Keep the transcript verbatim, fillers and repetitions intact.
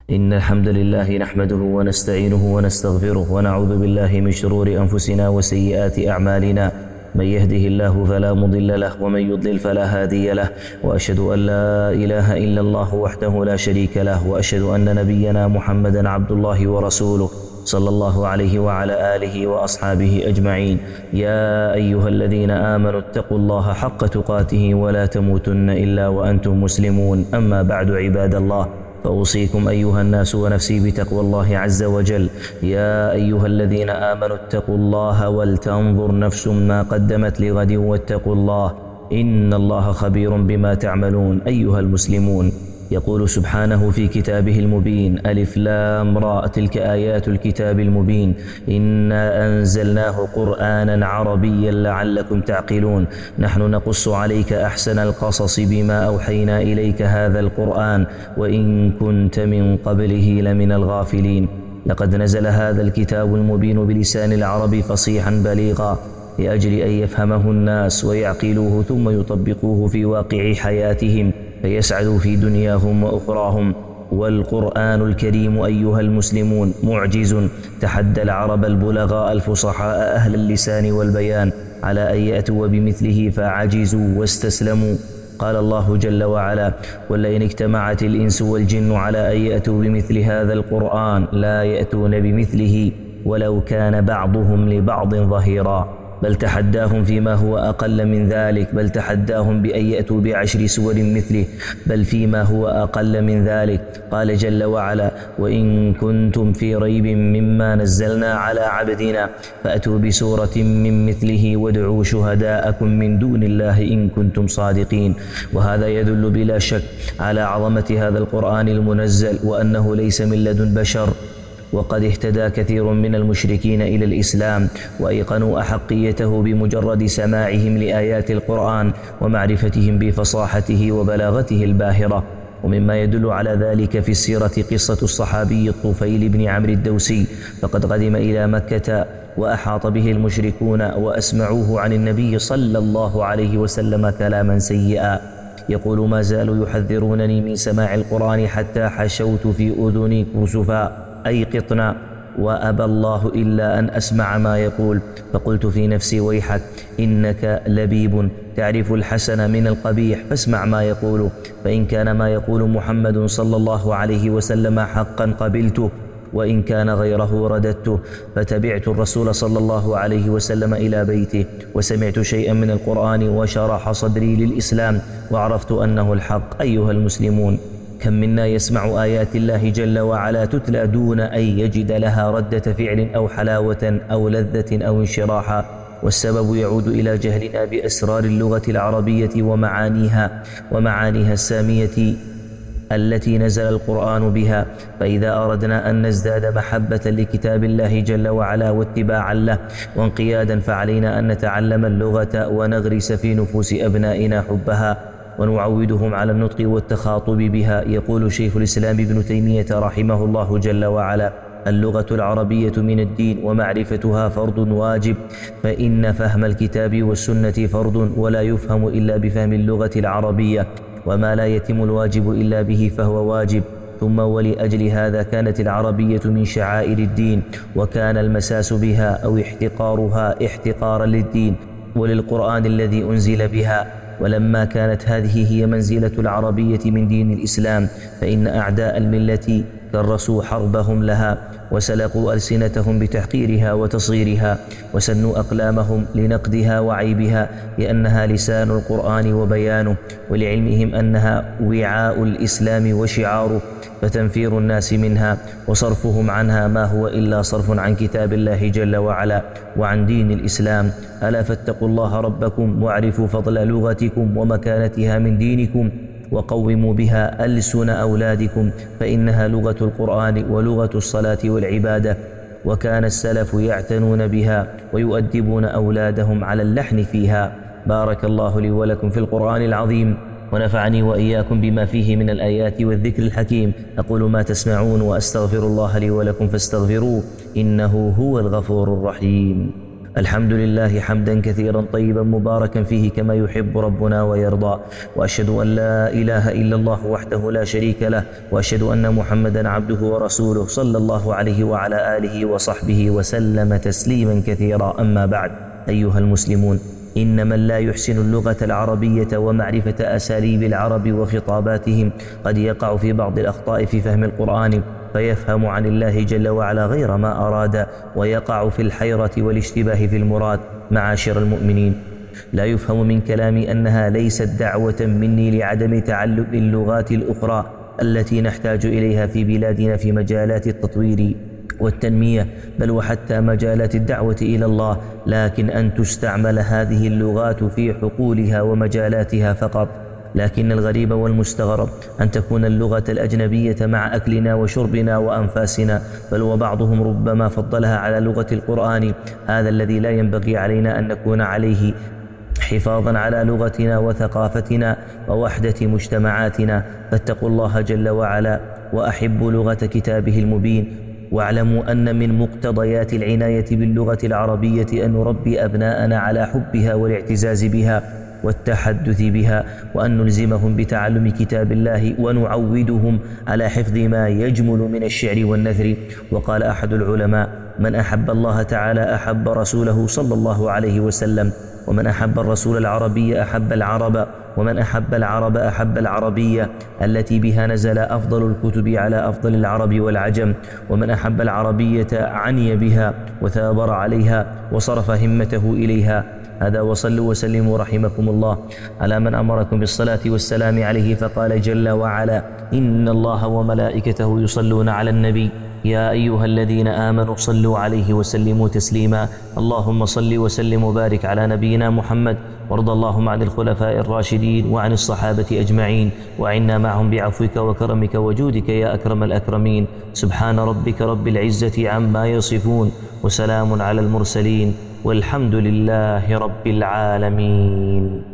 إن الحمد لله نحمده ونستعينه ونستغفره ونعوذ بالله من شرور أنفسنا وسيئات أعمالنا. من يهده الله فلا مضل له ومن يضلل فلا هادي له، وأشهد أن لا إله إلا الله وحده لا شريك له، وأشهد أن نبينا محمدا عبد الله ورسوله صلى الله عليه وعلى آله وأصحابه أجمعين. يا أيها الذين آمنوا اتقوا الله حق تقاته ولا تموتن إلا وأنتم مسلمون. أما بعد عباد الله، فأوصيكم أيها الناس ونفسي بتقوى الله عز وجل. يا أيها الذين آمنوا اتقوا الله ولتنظر نفس ما قدمت لغد واتقوا الله إن الله خبير بما تعملون. أيها المسلمون، يقول سبحانه في كتابه المبين: ألف لام را، تلك آيات الكتاب المبين، إنا أنزلناه قرآنا عربيا لعلكم تعقلون. نحن نقص عليك أحسن القصص بما أوحينا إليك هذا القرآن وإن كنت من قبله لمن الغافلين. لقد نزل هذا الكتاب المبين بلسان العرب فصيحا بليغا لأجل أن يفهمه الناس ويعقلوه ثم يطبقوه في واقع حياتهم فيسعدوا في دنياهم وأخراهم. والقرآن الكريم أيها المسلمون معجز، تحدى العرب البلغاء الفصحاء أهل اللسان والبيان على أن يأتوا بمثله فعجزوا واستسلموا. قال الله جل وعلا: ولئن اجتمعت الإنس والجن على أن يأتوا بمثل هذا القرآن لا يأتون بمثله ولو كان بعضهم لبعض ظهيرا. بل تحداهم فيما هو أقل من ذلك، بل تحداهم بأن يأتوا بعشر سور مثله، بل فيما هو أقل من ذلك. قال جل وعلا: وإن كنتم في ريب مما نزلنا على عبدنا فأتوا بسورة من مثله وادعوا شهداءكم من دون الله إن كنتم صادقين. وهذا يدل بلا شك على عظمة هذا القرآن المنزل وأنه ليس من لدن بشر. وقد اهتدى كثير من المشركين إلى الإسلام وأيقنوا أحقيته بمجرد سماعهم لآيات القرآن ومعرفتهم بفصاحته وبلاغته الباهرة. ومما يدل على ذلك في السيرة قصة الصحابي الطفيل بن عمرو الدوسي، فقد قدم إلى مكة وأحاط به المشركون وأسمعوه عن النبي صلى الله عليه وسلم كلاما سيئا. يقول: ما زالوا يحذرونني من سماع القرآن حتى حشوت في أذني كرسفا أي قطنا، وأبى الله إلا أن أسمع ما يقول. فقلت في نفسي: ويحك، إنك لبيب تعرف الحسن من القبيح، فاسمع ما يقول، فإن كان ما يقول محمد صلى الله عليه وسلم حقا قبلته، وإن كان غيره رددته. فتبعت الرسول صلى الله عليه وسلم إلى بيته وسمعت شيئا من القرآن وشرح صدري للإسلام وعرفت أنه الحق. أيها المسلمون، كم منا يسمع آيات الله جل وعلا تتلى دون أن يجد لها ردة فعل أو حلاوة أو لذة أو انشراحا، والسبب يعود إلى جهلنا بأسرار اللغة العربية ومعانيها ومعانيها السامية التي نزل القرآن بها. فإذا أردنا أن نزداد محبة لكتاب الله جل وعلا واتباعا له وانقيادا، فعلينا أن نتعلم اللغة ونغرس في نفوس أبنائنا حبها ونعودهم على النطق والتخاطب بها. يقول شيخ الإسلام ابن تيمية رحمه الله جل وعلا: اللغة العربية من الدين ومعرفتها فرض واجب، فإن فهم الكتاب والسنة فرض ولا يفهم إلا بفهم اللغة العربية، وما لا يتم الواجب إلا به فهو واجب. ثم ولأجل هذا كانت العربية من شعائر الدين، وكان المساس بها أو احتقارها احتقارا للدين وللقرآن الذي أنزل بها. ولما كانت هذه هي منزلة العربية من دين الإسلام، فإن أعداء الملة كرسوا حربهم لها وسلقوا ألسنتهم بتحقيرها وتصغيرها وسنوا أقلامهم لنقدها وعيبها، لأنها لسان القرآن وبيانه، ولعلمهم أنها وعاء الإسلام وشعاره، فتنفير الناس منها وصرفهم عنها ما هو إلا صرف عن كتاب الله جل وعلا وعن دين الإسلام. ألا فاتقوا الله ربكم واعرفوا فضل لغتكم ومكانتها من دينكم، وقوموا بها ألسن أولادكم، فإنها لغة القرآن ولغة الصلاة والعبادة. وكان السلف يعتنون بها ويؤدبون أولادهم على اللحن فيها. بارك الله لي ولكم في القرآن العظيم، ونفعني وإياكم بما فيه من الآيات والذكر الحكيم. أقول ما تسمعون وأستغفر الله لي ولكم فاستغفروه إنه هو الغفور الرحيم. الحمد لله حمدا كثيرا طيبا مباركا فيه كما يحب ربنا ويرضى، وأشهد أن لا إله إلا الله وحده لا شريك له، وأشهد أن محمدا عبده ورسوله صلى الله عليه وعلى آله وصحبه وسلم تسليما كثيرا. أما بعد، أيها المسلمون، إن من لا يحسن اللغة العربية ومعرفة أساليب العرب وخطاباتهم قد يقع في بعض الأخطاء في فهم القرآن، فيفهم عن الله جل وعلا غير ما أراد، ويقع في الحيرة والاشتباه في المراد. معاشر المؤمنين، لا يفهم من كلامي أنها ليست دعوة مني لعدم تعلم اللغات الأخرى التي نحتاج إليها في بلادنا في مجالات التطوير والتنمية، بل وحتى مجالات الدعوة إلى الله، لكن أن تستعمل هذه اللغات في حقولها ومجالاتها فقط. لكن الغريب والمستغرب أن تكون اللغة الأجنبية مع أكلنا وشربنا وأنفاسنا، بل وبعضهم ربما فضلها على لغة القرآن. هذا الذي لا ينبغي علينا أن نكون عليه، حفاظا على لغتنا وثقافتنا ووحدة مجتمعاتنا. فاتقوا الله جل وعلا وأحبوا لغة كتابه المبين، واعلموا أن من مقتضيات العناية باللغة العربية أن نربي أبناءنا على حبها والاعتزاز بها والتحدث بها، وأن نلزمهم بتعلم كتاب الله ونعودهم على حفظ ما يجمل من الشعر والنثر. وقال أحد العلماء: من أحب الله تعالى أحب رسوله صلى الله عليه وسلم، ومن أحب الرسول العربي أحب العرب، ومن أحب العرب أحب العربية التي بها نزل أفضل الكتب على أفضل العرب والعجم، ومن أحب العربية عني بها وثابر عليها وصرف همته إليها. هذا، وصلوا وسلموا رحمكم الله على من أمركم بالصلاة والسلام عليه، فقال جل وعلا: إن الله وملائكته يصلون على النبي يا أيها الذين آمنوا صلوا عليه وسلموا تسليما. اللهم صل وسلم وبارك على نبينا محمد، وارض اللهم عن الخلفاء الراشدين وعن الصحابة أجمعين، وعنا معهم بعفوك وكرمك وجودك يا أكرم الأكرمين. سبحان ربك رب العزة عما يصفون، وسلام على المرسلين، والحمد لله رب العالمين.